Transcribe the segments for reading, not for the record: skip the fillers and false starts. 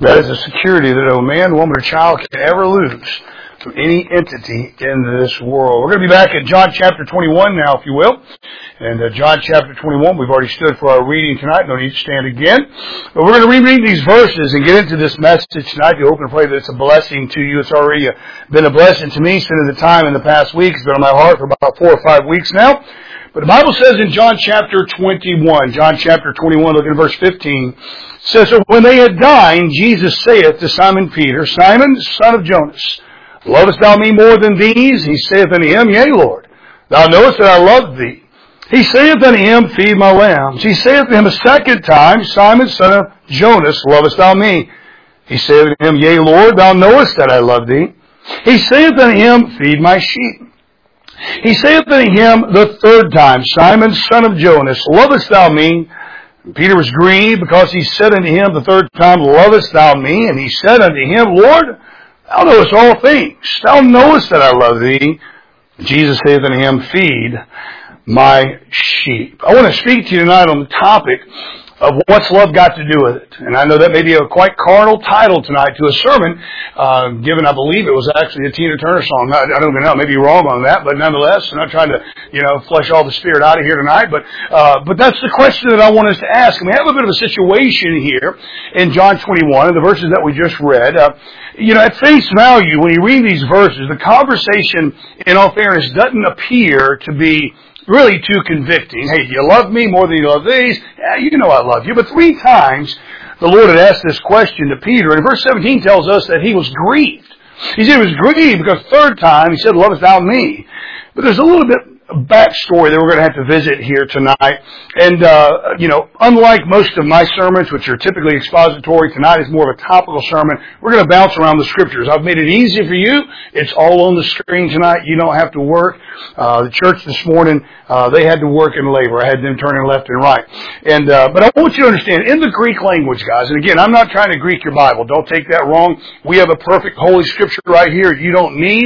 That is a security that no man, woman, or child can ever lose from any entity in this world. We're going to be back at John chapter 21 now, if you will. And John chapter 21, we've already stood for our reading tonight. No need to stand again. But we're going to reread these verses and get into this message tonight. We hope and pray that it's a blessing to you. It's already been a blessing to me. Spending the time in the past week. It's been on my heart for about 4 or 5 weeks now. But the Bible says in John chapter 21, John chapter 21, look at verse 15, says, "So when they had dined, Jesus saith to Simon Peter, Simon, son of Jonas, lovest thou me more than these? He saith unto him, Yea, Lord, thou knowest that I love thee. He saith unto him, Feed my lambs. He saith to him a second time, Simon, son of Jonas, lovest thou me? He saith unto him, Yea, Lord, thou knowest that I love thee. He saith unto him, Feed my sheep. He saith unto him the third time, Simon, son of Jonas, lovest thou me? And Peter was grieved because he said unto him the third time, Lovest thou me? And he said unto him, Lord, thou knowest all things. Thou knowest that I love thee. And Jesus saith unto him, Feed my sheep. I want to speak to you tonight on the topic of what's love got to do with it. And I know that may be a quite carnal title tonight to a sermon, given I believe it was actually a Tina Turner song. I don't even know, maybe wrong on that, but nonetheless, I'm not trying to, flesh all the spirit out of here tonight, but that's the question that I want us to ask. And we have a bit of a situation here in John 21, in the verses that we just read. At face value, when you read these verses, the conversation, in all fairness, doesn't appear to be really too convicting. Hey, do you love me more than you love these? Yeah, you know I love you. But 3 times the Lord had asked this question to Peter, and verse 17 tells us that he was grieved. He said he was grieved because 3rd time he said, Lovest thou me? But there's a little bit of backstory that we're going to have to visit here tonight. And, unlike most of my sermons, which are typically expository, tonight is more of a topical sermon. We're going to bounce around the Scriptures. I've made it easy for you. It's all on the screen tonight. You don't have to work. The church this morning, they had to work and labor. I had them turning left and right. And but I want you to understand, in the Greek language, guys, and again, I'm not trying to Greek your Bible. Don't take that wrong. We have a perfect Holy Scripture right here. You don't need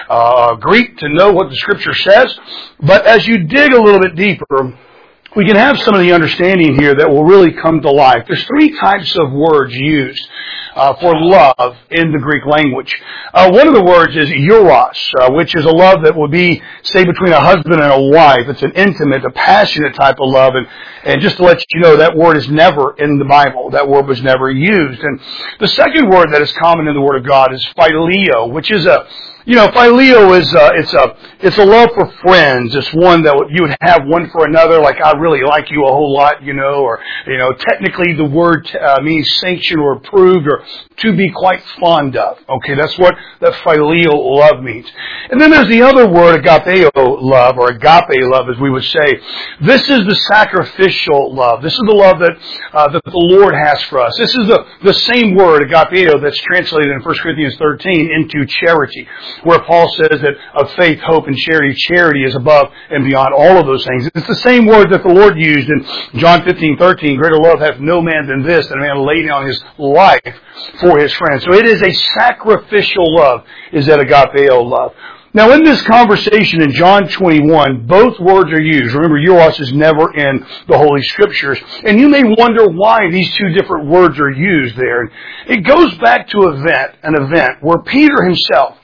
Greek to know what the Scripture says. But as you dig a little bit deeper, we can have some of the understanding here that will really come to life. There's 3 types of words used for love in the Greek language. One of the words is eros, which is a love that would be, say, between a husband and a wife. It's an intimate, a passionate type of love. And just to let you know, that word is never in the Bible. That word was never used. And the second word that is common in the Word of God is phileo, which is phileo is it's a love for friends. It's one that you would have one for another, like I really like you a whole lot, or technically the word means sanctioned or approved or to be quite fond of. Okay, that's what that phileo love means. And then there's the other word, agapeo love, or agape love, as we would say. This is the sacrificial love. This is the love that the Lord has for us. This is the same word, agapeo, that's translated in 1 Corinthians 13 into charity, where Paul says that of faith, hope, and charity is above and beyond all of those things. It's the same word that the Lord used in John 15:13. Greater love hath no man than this, that a man lay down his life for his friends. So it is a sacrificial love, is that agapeo love. Now, in this conversation in John 21, both words are used. Remember, eros is never in the Holy Scriptures. And you may wonder why these 2 different words are used there. And it goes back to an event where Peter himself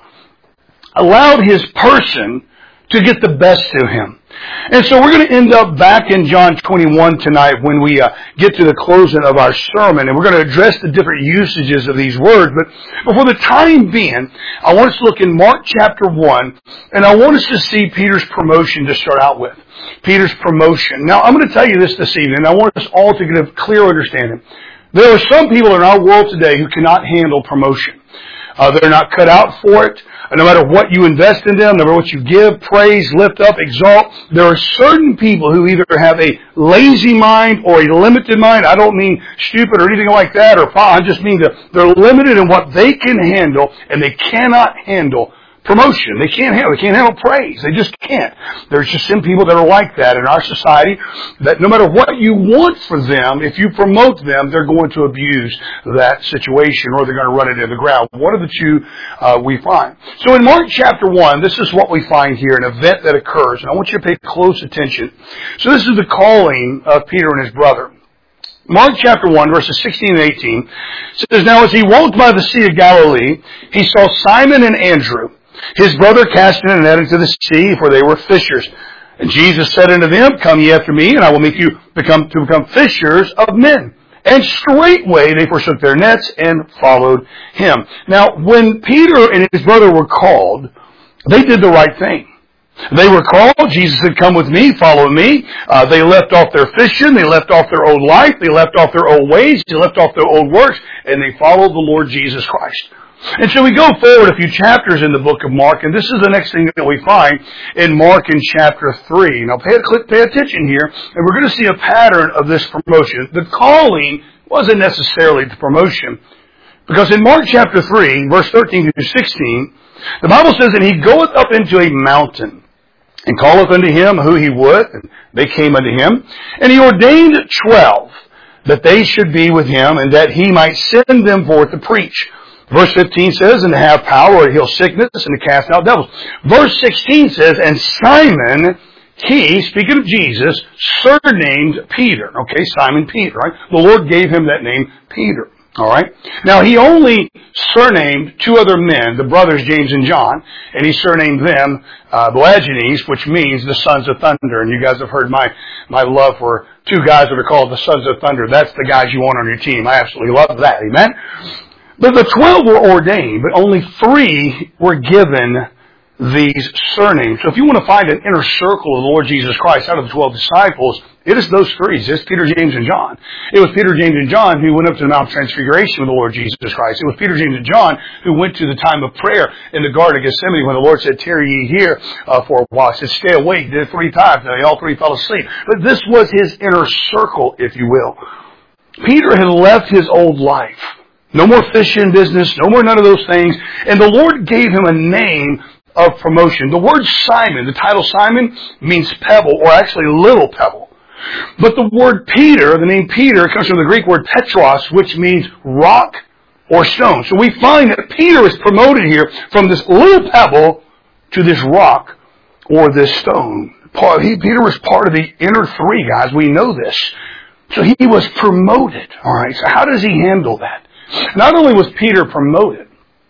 allowed his person to get the best of him. And so we're going to end up back in John 21 tonight when we get to the closing of our sermon, and we're going to address the different usages of these words. But for the time being, I want us to look in Mark chapter 1, and I want us to see Peter's promotion to start out with. Peter's promotion. Now, I'm going to tell you this evening, and I want us all to get a clear understanding. There are some people in our world today who cannot handle promotion. They're not cut out for it. No matter what you invest in them, no matter what you give, praise, lift up, exalt, there are certain people who either have a lazy mind or a limited mind. I don't mean stupid or anything like that, I just mean that they're limited in what they can handle, and they cannot handle promotion. They can't handle praise. They just can't. There's just some people that are like that in our society, that no matter what you want for them, if you promote them, they're going to abuse that situation, or they're going to run it into the ground. One of the 2 we find. So in Mark chapter 1, this is what we find here, an event that occurs, and I want you to pay close attention. So this is the calling of Peter and his brother. Mark chapter 1, verses 16 and 18 says, Now as he walked by the Sea of Galilee, he saw Simon and Andrew, his brother, casting a net into the sea, for they were fishers. And Jesus said unto them, Come ye after me, and I will make you become fishers of men. And straightway they forsook their nets and followed him. Now, when Peter and his brother were called, they did the right thing. They were called. Jesus said, Come with me, follow me. They left off their fishing. They left off their old life. They left off their old ways. They left off their old works. And they followed the Lord Jesus Christ. And so we go forward a few chapters in the book of Mark, and this is the next thing that we find in Mark in chapter 3. Now pay attention here, and we're going to see a pattern of this promotion. The calling wasn't necessarily the promotion, because in Mark chapter 3, verse 13 through 16, the Bible says, And he goeth up into a mountain, and calleth unto him who he would, and they came unto him. And he ordained 12, that they should be with him, and that he might send them forth to preach. Verse 15 says, And to have power to heal sickness, and to cast out devils. Verse 16 says, And Simon, he, speaking of Jesus, surnamed Peter. Okay, Simon Peter, right? The Lord gave him that name, Peter. Alright? Now, he only surnamed two other men, the brothers James and John, and he surnamed them Boanerges, which means the sons of thunder. And you guys have heard my love for two guys that are called the sons of thunder. That's the guys you want on your team. I absolutely love that. Amen? But the 12 were ordained, but only 3 were given these surnames. So if you want to find an inner circle of the Lord Jesus Christ out of the 12 disciples, it is those 3. It's Peter, James, and John. It was Peter, James, and John who went up to the Mount of Transfiguration with the Lord Jesus Christ. It was Peter, James, and John who went to the time of prayer in the Garden of Gethsemane when the Lord said, Tarry ye here for a while. He said, Stay awake. Did it 3 times. And they all 3 fell asleep. But this was his inner circle, if you will. Peter had left his old life. No more fishing business, no more none of those things. And the Lord gave him a name of promotion. The word Simon, the title Simon, means pebble, or actually little pebble. But the word Peter, the name Peter, comes from the Greek word Petros, which means rock or stone. So we find that Peter is promoted here from this little pebble to this rock or this stone. Peter was part of the inner 3, guys. We know this. So he was promoted. All right. So how does he handle that? Not only was Peter promoted,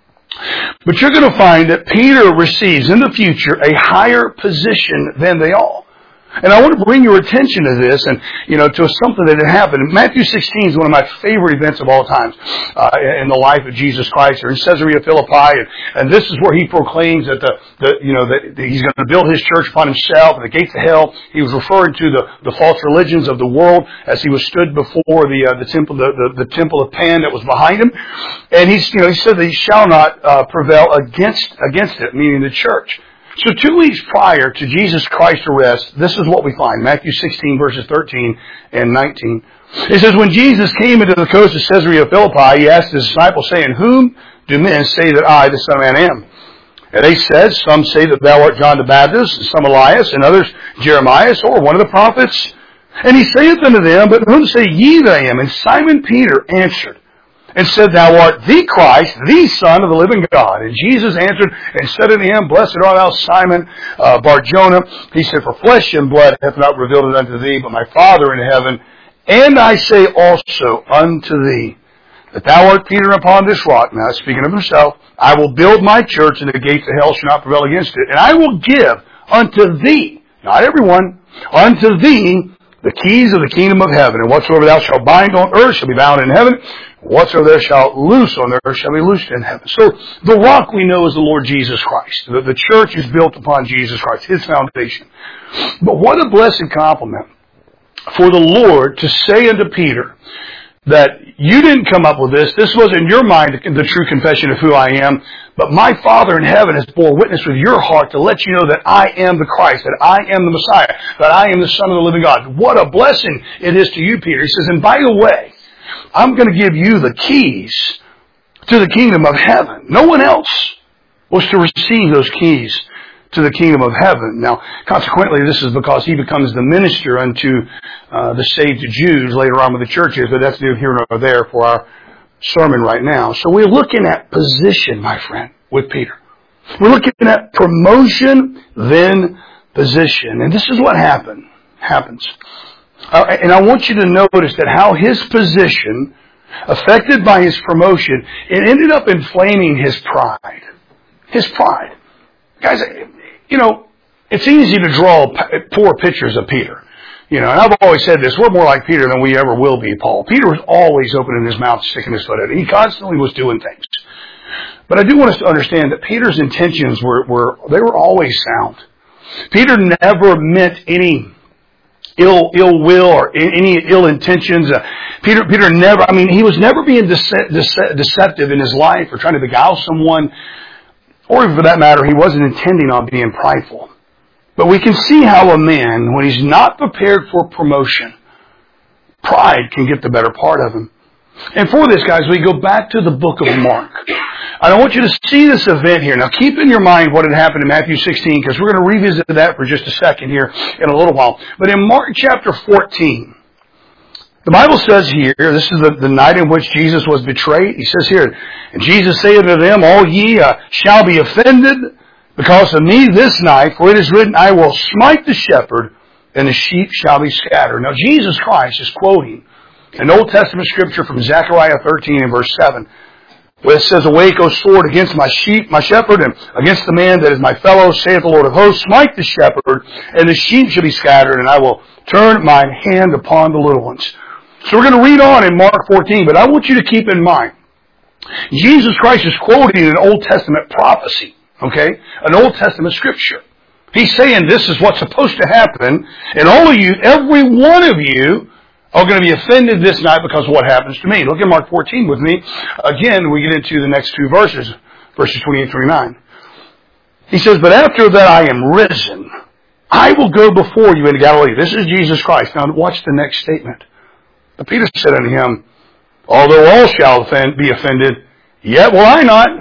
but you're going to find that Peter receives in the future a higher position than they all. And I want to bring your attention to this and, to something that had happened. Matthew 16 is one of my favorite events of all time in the life of Jesus Christ. They're in Caesarea Philippi, and this is where he proclaims that that he's going to build his church upon himself and the gates of hell. He was referring to the false religions of the world as he was stood before the temple of Pan that was behind him. And he said that he shall not prevail against it, meaning the church. So 2 weeks prior to Jesus Christ's arrest, this is what we find. Matthew 16, verses 13 and 19. It says, When Jesus came into the coast of Caesarea Philippi, he asked his disciples, saying, Whom do men say that I, the Son of Man, am? And they said, Some say that thou art John the Baptist, and some Elias, and others Jeremiah, or one of the prophets. And he saith unto them, But whom say ye that I am? And Simon Peter answered, and said, Thou art the Christ, the Son of the living God. And Jesus answered and said unto him, Blessed art thou, Simon Bar-Jonah. He said, For flesh and blood hath not revealed it unto thee, but my Father in heaven. And I say also unto thee, that thou art Peter, upon this rock, now speaking of himself, I will build my church, and the gates of hell shall not prevail against it. And I will give unto thee, not everyone, unto thee the keys of the kingdom of heaven. And whatsoever thou shalt bind on earth shall be bound in heaven. Whatsoever thou shalt loose on earth shall be loosed in heaven. So the rock we know is the Lord Jesus Christ. The church is built upon Jesus Christ, His foundation. But what a blessed compliment for the Lord to say unto Peter that you didn't come up with this. This was in your mind the true confession of who I am. But my Father in heaven has bore witness with your heart to let you know that I am the Christ, that I am the Messiah, that I am the Son of the living God. What a blessing it is to you, Peter. He says, and by the way, I'm going to give you the keys to the kingdom of heaven. No one else was to receive those keys to the kingdom of heaven. Now, consequently, this is because he becomes the minister unto the saved Jews later on with the churches, but that's neither here nor there for our sermon right now. So we're looking at position, my friend, with Peter. We're looking at promotion, then position. And this is what happens. And I want you to notice that how his position, affected by his promotion, it ended up inflaming his pride. His pride. Guys, you know, it's easy to draw poor pictures of Peter. You know, and I've always said this, we're more like Peter than we ever will be Paul. Peter was always opening his mouth, sticking his foot out. He constantly was doing things. But I do want us to understand that Peter's intentions were always sound. Peter never meant any ill will or any ill intentions. Peter never, he was never being deceptive in his life or trying to beguile someone. Or for that matter, he wasn't intending on being prideful. But we can see how a man, when he's not prepared for promotion, pride can get the better part of him. And for this, guys, we go back to the book of Mark. I want you to see this event here. Now, keep in your mind what had happened in Matthew 16, because we're going to revisit that for just a second here in a little while. But in Mark chapter 14, the Bible says here, this is the night in which Jesus was betrayed. He says here, and Jesus saith unto them, all ye shall be offended because of me this night, for it is written, I will smite the shepherd, and the sheep shall be scattered. Now, Jesus Christ is quoting an Old Testament scripture from Zechariah 13 and verse 7, where it says, awake, O sword, against my shepherd, and against the man that is my fellow, saith the Lord of hosts, smite the shepherd, and the sheep shall be scattered, and I will turn mine hand upon the little ones. So we're going to read on in Mark 14, but I want you to keep in mind, Jesus Christ is quoting an Old Testament prophecy, okay? An Old Testament scripture. He's saying this is what's supposed to happen, and all of you, every one of you, are going to be offended this night because of what happens to me. Look at Mark 14 with me. Again, we get into the next two verses, verses 28-29. He says, but after that I am risen, I will go before you into Galilee. This is Jesus Christ. Now watch the next statement. But Peter said unto him, although all shall be offended, yet will I not.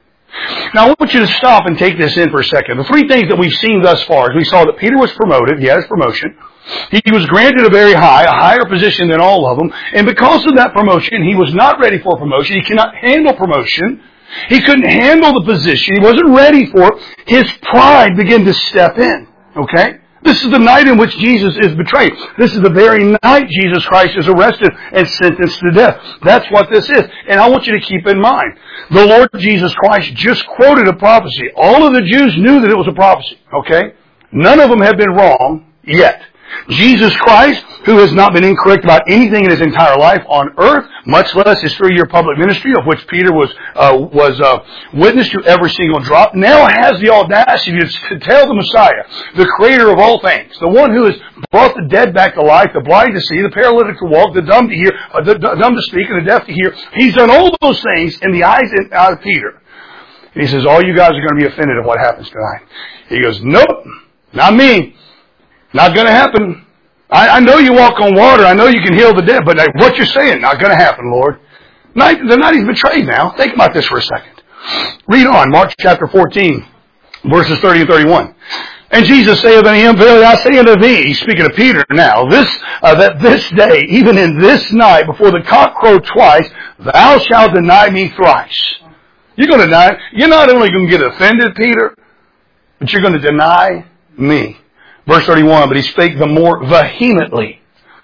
Now I want you to stop and take this in for a second. The three things that we've seen thus far is we saw that Peter was promoted. He had his promotion. He was granted a higher position than all of them. And because of that promotion, he was not ready for promotion. He cannot handle promotion. He couldn't handle the position. He wasn't ready for it. His pride began to step in. Okay? This is the night in which Jesus is betrayed. This is the very night Jesus Christ is arrested and sentenced to death. That's what this is. And I want you to keep in mind, the Lord Jesus Christ just quoted a prophecy. All of the Jews knew that it was a prophecy. Okay? None of them had been wrong yet. Jesus Christ, who has not been incorrect about anything in his entire life on earth, much less his 3-year public ministry, of which Peter was witness to every single drop, now has the audacity to tell the Messiah, the creator of all things, the one who has brought the dead back to life, the blind to see, the paralytic to walk, the dumb to hear, the dumb to speak, and the deaf to hear. He's done all those things in the eyes of Peter. And he says, all you guys are going to be offended at what happens tonight. He goes, nope, not me. Not going to happen. I know you walk on water. I know you can heal the dead. But what you're saying, not going to happen, Lord. The night he's betrayed now. Think about this for a second. Read on. Mark chapter 14, verses 30 and 31. And Jesus saith unto him, verily I say unto thee, he's speaking to Peter now, that this day, even in this night, before the cock crow twice, thou shalt deny me thrice. You're going to deny. You're not only going to get offended, Peter, but you're going to deny me. Verse 31, but he spake the more vehemently.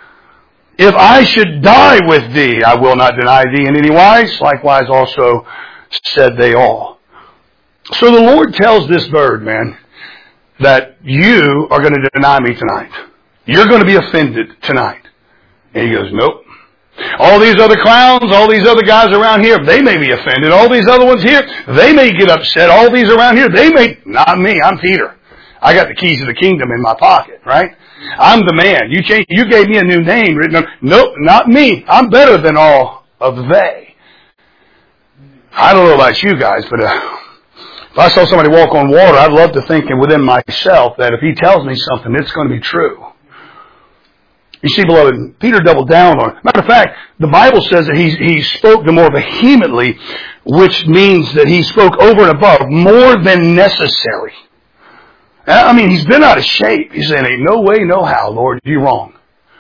If I should die with thee, I will not deny thee in any wise. Likewise also said they all. So the Lord tells this bird, man, that you are going to deny me tonight. You're going to be offended tonight. And he goes, nope. All these other clowns, all these other guys around here, they may be offended. All these other ones here, they may get upset. All these around here, they may, not me, I'm Peter. I got the keys of the kingdom in my pocket, right? I'm the man. You gave me a new name written on. Nope, not me. I'm better than all of they. I don't know about you guys, but if I saw somebody walk on water, I'd love to think within myself that if he tells me something, it's going to be true. You see, beloved, Peter doubled down on it. Matter of fact, the Bible says that he spoke the more vehemently, which means that he spoke over and above, more than necessary. He's been out of shape. He's saying, ain't no way, no how, Lord, you're wrong.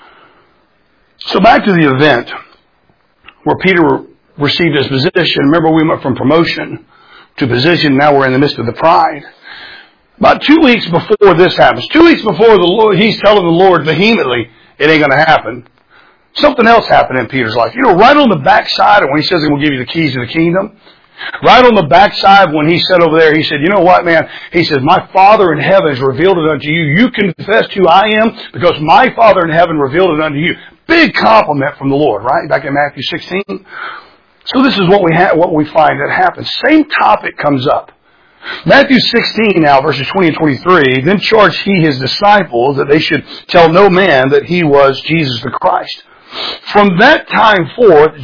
So back to the event where Peter received his position. Remember, we went from promotion to position. Now we're in the midst of the pride. About 2 weeks before this happens, 2 weeks before the Lord, he's telling the Lord vehemently, it ain't going to happen. Something else happened in Peter's life. Right on the backside of when he says he will give you the keys to the kingdom, right on the backside when he said over there, he said, you know what, man? He says, my Father in heaven has revealed it unto you. You confess who I am because my Father in heaven revealed it unto you. Big compliment from the Lord, right? Back in Matthew 16. So this is what we find that happens. Same topic comes up. Matthew 16 now, verses 20 and 23, then charged he his disciples that they should tell no man that he was Jesus the Christ. From that time forth,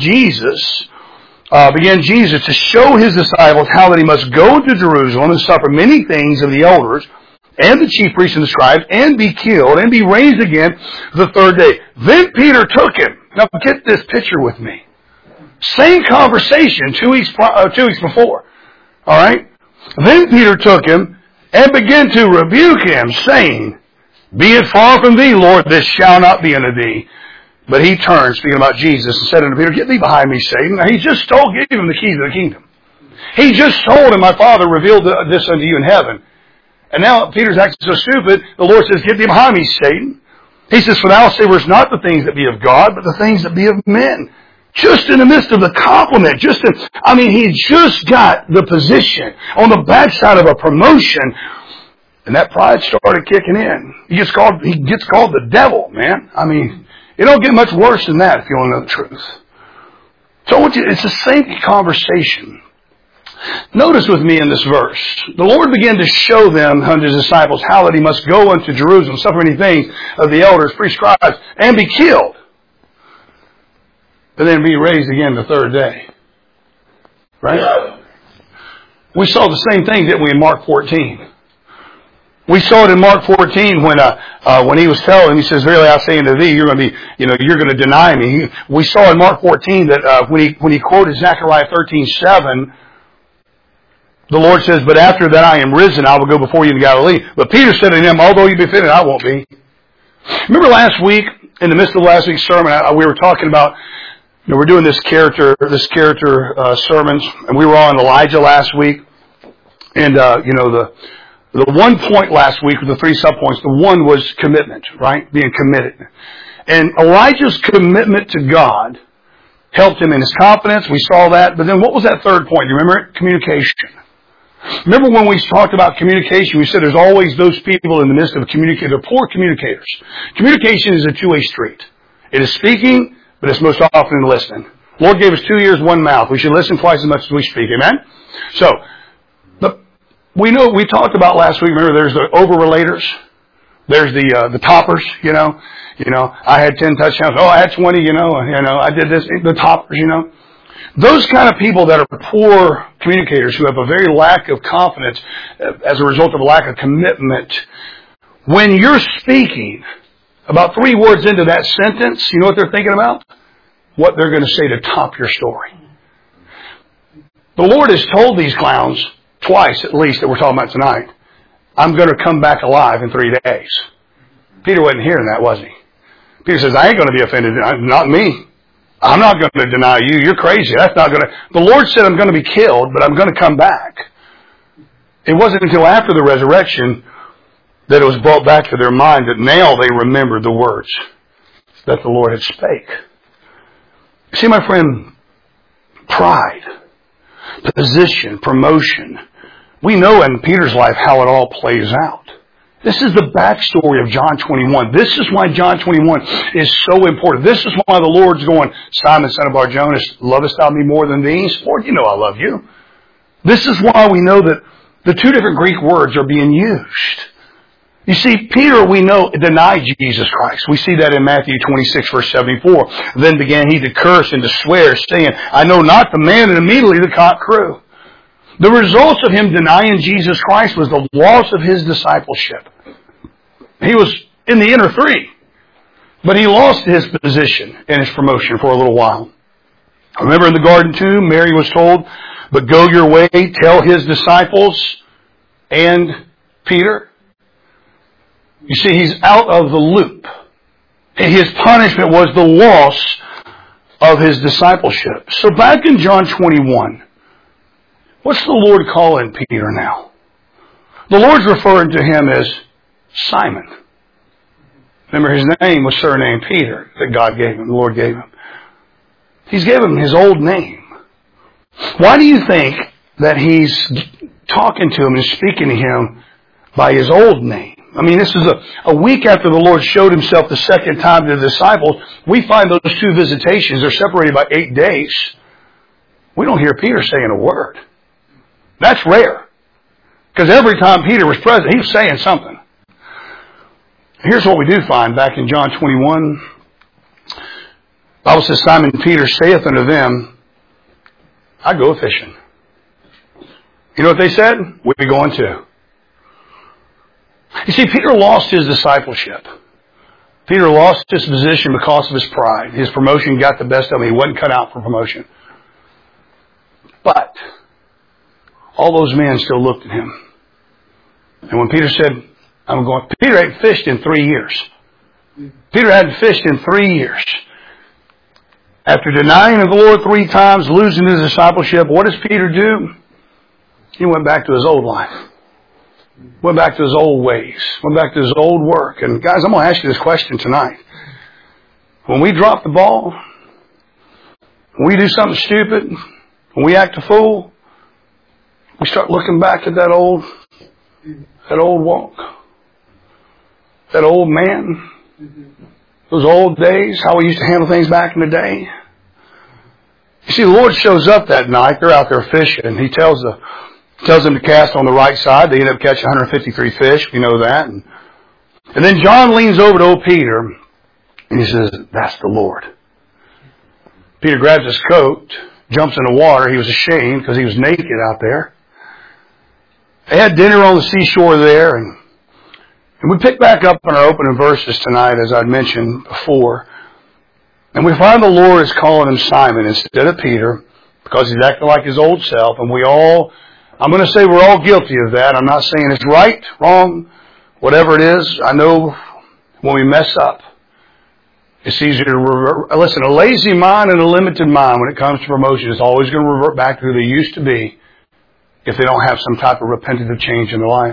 began Jesus to show his disciples how that he must go to Jerusalem and suffer many things of the elders and the chief priests and the scribes and be killed and be raised again the third day. Then Peter took him. Now get this picture with me. Same conversation 2 weeks before. All right? Then Peter took him and began to rebuke him, saying, be it far from thee, Lord, this shall not be unto thee. But he turned, speaking about Jesus, and said unto Peter, get thee behind me, Satan. Now, he just gave him the keys of the kingdom. He just told him, my Father revealed this unto you in heaven. And now Peter's acting so stupid, the Lord says, get thee behind me, Satan. He says, for thou savorest not the things that be of God, but the things that be of men. Just in the midst of the compliment, he just got the position on the backside of a promotion, and that pride started kicking in. He gets called the devil, man. It don't get much worse than that if you want to know the truth. So it's the same conversation. Notice with me in this verse, the Lord began to show them, unto his disciples, how that he must go unto Jerusalem, suffer many things of the elders, priests, scribes, and be killed, and then be raised again the third day. Right? We saw the same thing, didn't we, in Mark 14? We saw it in Mark 14 when he was telling him, he says, verily I say unto thee, you're going to deny me. We saw in Mark 14 that when he quoted Zechariah 13:7, the Lord says, but after that I am risen, I will go before you in Galilee. But Peter said to him, although you be offended, I won't be. Remember last week, in the midst of last week's sermon, we were talking about, we're doing this character sermons, and we were on Elijah last week, and the one point last week with the 3 subpoints, the one was commitment, right? Being committed. And Elijah's commitment to God helped him in his confidence. We saw that. But then what was that third point? Do you remember it? Communication. Remember when we talked about communication, we said there's always those people in the midst of communicating. They're poor communicators. Communication is a two-way street. It is speaking, but it's most often listening. The Lord gave us 2 ears, 1 mouth. We should listen twice as much as we speak. Amen? So, we talked about last week, remember there's the over-relators. There's the toppers, I had 10 touchdowns. Oh, I had 20, I did this. The toppers, Those kind of people that are poor communicators who have a very lack of confidence as a result of a lack of commitment. When you're speaking about 3 words into that sentence, you know what they're thinking about? What they're going to say to top your story. The Lord has told these clowns, twice at least, that we're talking about tonight, I'm going to come back alive in 3 days. Peter wasn't hearing that, was he? Peter says, I ain't going to be offended. Not me. I'm not going to deny you. You're crazy. That's not going to... The Lord said I'm going to be killed, but I'm going to come back. It wasn't until after the resurrection that it was brought back to their mind that now they remembered the words that the Lord had spake. See, my friend, pride, position, promotion. We know in Peter's life how it all plays out. This is the backstory of John 21. This is why John 21 is so important. This is why the Lord's going, Simon, son of Bar-Jonas, lovest thou me more than these? Lord, you know I love you. This is why we know that the 2 different Greek words are being used. You see, Peter, we know, denied Jesus Christ. We see that in Matthew 26, verse 74. Then began he to curse and to swear, saying, I know not the man, and immediately the cock crew. The results of him denying Jesus Christ was the loss of his discipleship. He was in the inner 3, but he lost his position and his promotion for a little while. Remember in the garden too, Mary was told, but go your way, tell his disciples and Peter. You see, he's out of the loop. His punishment was the loss of his discipleship. So back in John 21, what's the Lord calling Peter now? The Lord's referring to him as Simon. Remember, his name was surnamed Peter that God gave him, the Lord gave him. He's given him his old name. Why do you think that he's talking to him and speaking to him by his old name? I mean, this is a week after the Lord showed himself the second time to the disciples. We find those two visitations, they're separated by 8 days. We don't hear Peter saying a word. That's rare. Because every time Peter was present, he was saying something. Here's what we do find back in John 21. The Bible says, Simon Peter saith unto them, I go fishing. You know what they said? We going too. You see, Peter lost his discipleship. Peter lost his position because of his pride. His promotion got the best of him. He wasn't cut out for promotion. But all those men still looked at him. And when Peter said, I'm going, Peter hadn't fished in 3 years. Peter hadn't fished in 3 years. After denying the Lord 3 times, losing his discipleship, what does Peter do? He went back to his old life. Went back to his old ways. Went back to his old work. And guys, I'm going to ask you this question tonight. When we drop the ball, when we do something stupid, when we act a fool, we start looking back at that old walk. That old man. Those old days, how we used to handle things back in the day. You see, the Lord shows up that night. They're out there fishing. He tells them to cast on the right side. They end up catching 153 fish. We know that. And then John leans over to old Peter and he says, that's the Lord. Peter grabs his coat, jumps in the water. He was ashamed because he was naked out there. They had dinner on the seashore there, and we pick back up on our opening verses tonight, as I'd mentioned before. And we find the Lord is calling him Simon instead of Peter because he's acting like his old self. And I'm going to say we're all guilty of that. I'm not saying it's right, wrong, whatever it is. I know when we mess up, it's easier to revert. Listen, a lazy mind and a limited mind when it comes to promotion is always going to revert back to who they used to be if they don't have some type of repentative change in their life.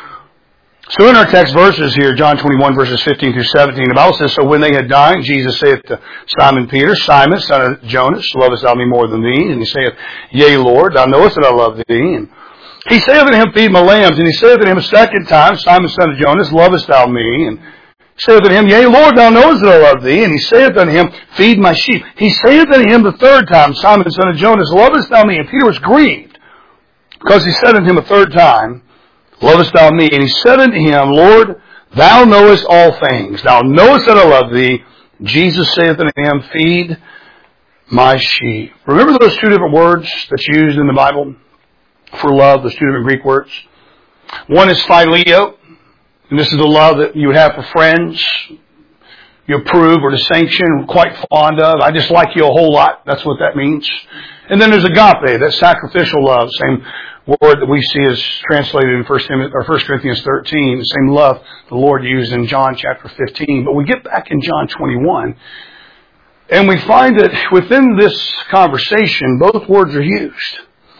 So in our text verses here, John 21 verses 15 through 17, the Bible says, So when they had dined, Jesus saith to Simon Peter, Simon, son of Jonas, lovest thou me more than these? And he saith, Yea, Lord, thou knowest that I love thee. And he saith unto him, Feed my lambs. And he saith unto him a second time, Simon, son of Jonas, lovest thou me? And he saith unto him, Yea, Lord, thou knowest that I love thee. And he saith unto him, Feed my sheep. He saith unto him the third time, Simon, son of Jonas, lovest thou me? And Peter was grieved, because he said unto him a third time, Lovest thou me? And he said unto him, Lord, thou knowest all things. Thou knowest that I love thee. Jesus saith unto him, Feed my sheep. Remember those 2 different words that's used in the Bible for love, those 2 different Greek words? One is phileo, and this is the love that you would have for friends. You approve or to sanction, quite fond of. I just like you a whole lot. That's what that means. And then there's agape, that sacrificial love, same word that we see is translated in 1 Corinthians 13, the same love the Lord used in John chapter 15. But we get back in John 21, and we find that within this conversation, both words are used.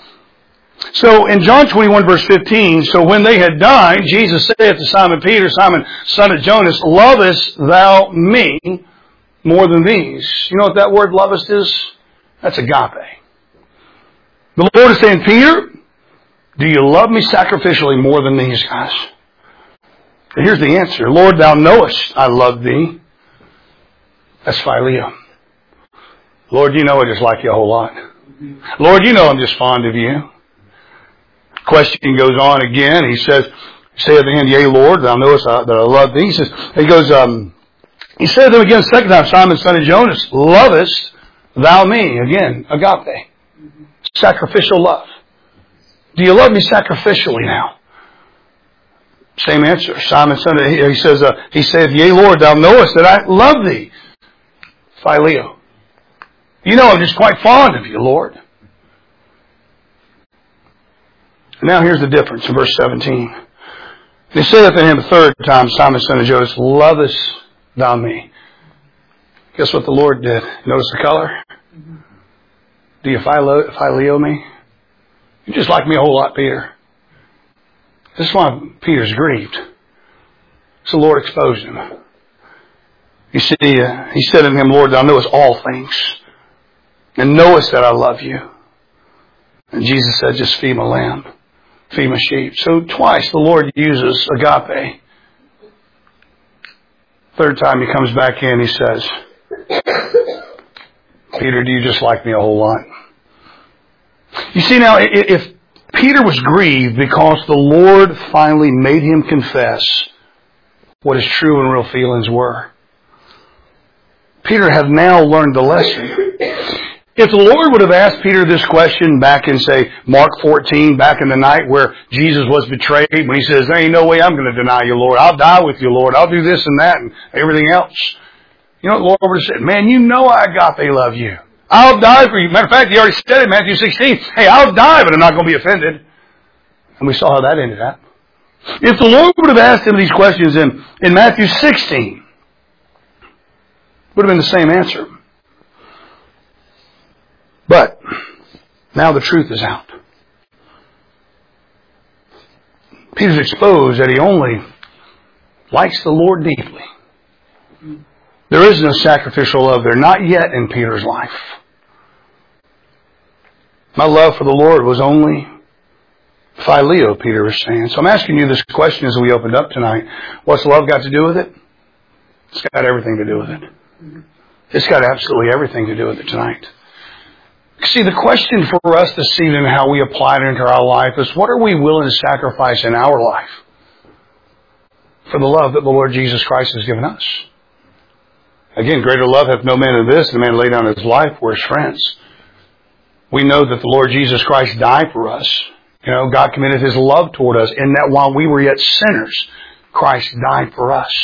So in John 21 verse 15, so when they had dined, Jesus saith to Simon Peter, Simon, son of Jonas, lovest thou me more than these? You know what that word lovest is? That's agape. The Lord is saying, Peter, do you love me sacrificially more than these guys? And here's the answer. Lord, thou knowest I love thee. That's phileo. Lord, you know I just like you a whole lot. Lord, you know I'm just fond of you. Question goes on again. He says, saith to him, Yea, Lord, thou knowest that I love thee. He says, he said to him again, second time, Simon, son of Jonas, lovest thou me? Again, agape. Sacrificial love. Do you love me sacrificially now? Same answer. Simon, son of, he said, Yea, Lord, thou knowest that I love thee. Phileo. You know I'm just quite fond of you, Lord. Now here's the difference in verse 17. He saith unto him the third time, Simon, son of Jonas, lovest thou me? Guess what the Lord did? Notice the color? Do you phileo me? You just like me a whole lot, Peter. This is why Peter's grieved. So the Lord exposed him. You see, he said unto him, Lord, thou knowest all things, and knowest that I love you. And Jesus said, just feed my lamb, feed my sheep. So twice the Lord uses agape. Third time he comes back in, he says, Peter, do you just like me a whole lot? You see now, if Peter was grieved because the Lord finally made him confess what his true and real feelings were, Peter had now learned the lesson. If the Lord would have asked Peter this question back in, say, Mark 14, back in the night where Jesus was betrayed, when he says, there ain't no way I'm going to deny you, Lord. I'll die with you, Lord. I'll do this and that and everything else. You know what the Lord would have said? Man, you know I agape love you. I'll die for you. Matter of fact, he already said it in Matthew 16. Hey, I'll die, but I'm not going to be offended. And we saw how that ended up. If the Lord would have asked him these questions in Matthew 16, it would have been the same answer. But now the truth is out. Peter's exposed that he only likes the Lord deeply. There is no sacrificial love there, not yet in Peter's life. My love for the Lord was only phileo, Peter was saying. So I'm asking you this question as we opened up tonight. What's love got to do with it? It's got everything to do with it. It's got absolutely everything to do with it tonight. See, the question for us this evening, how we apply it into our life, is what are we willing to sacrifice in our life for the love that the Lord Jesus Christ has given us? Again, greater love hath no man than this, the man lay down his life for his friends. We know that the Lord Jesus Christ died for us. You know, God commended His love toward us in that while we were yet sinners, Christ died for us.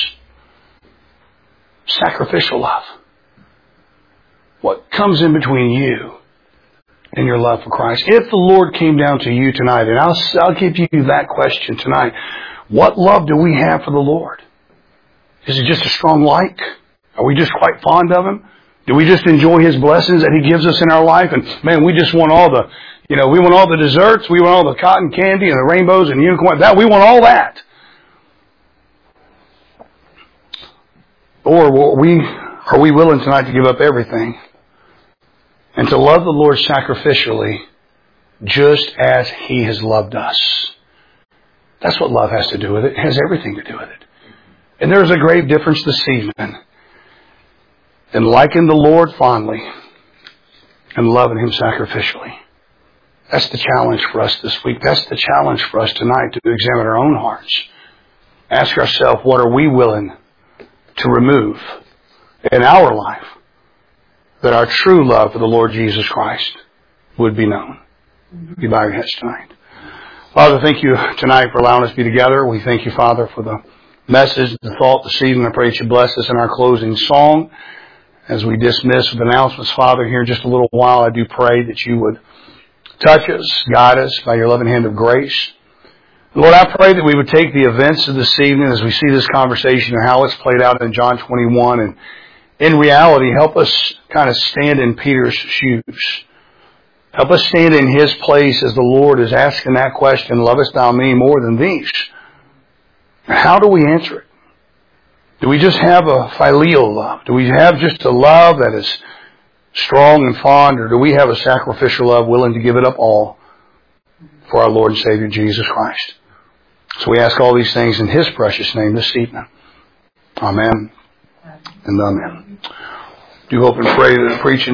Sacrificial love. What comes in between you and your love for Christ? If the Lord came down to you tonight, and I'll give you that question tonight, what love do we have for the Lord? Is it just a strong like? Are we just quite fond of Him? Do we just enjoy His blessings that He gives us in our life? And man, we just want all the, we want all the desserts, we want all the cotton candy and the rainbows and unicorns. We want all that. Or are we willing tonight to give up everything and to love the Lord sacrificially just as He has loved us? That's what love has to do with it. It has everything to do with it. And there's a great difference this evening in liking the Lord fondly and loving Him sacrificially. That's the challenge for us this week. That's the challenge for us tonight, to examine our own hearts. Ask ourselves, what are we willing to remove in our life that our true love for the Lord Jesus Christ would be known? You bow your heads tonight. Father, thank you tonight for allowing us to be together. We thank you, Father, for the message, the thought this evening. I pray that you bless us in our closing song. As we dismiss with announcements, Father, here in just a little while, I do pray that you would touch us, guide us by your loving hand of grace. Lord, I pray that we would take the events of this evening as we see this conversation and how it's played out in John 21, and in reality, help us kind of stand in Peter's shoes. Help us stand in his place as the Lord is asking that question, lovest thou me more than these? How do we answer it? Do we just have a phileo love? Do we have just a love that is strong and fond, or do we have a sacrificial love willing to give it up all for our Lord and Savior Jesus Christ? So we ask all these things in His precious name this evening. Amen and amen. Do hope and pray that the preaching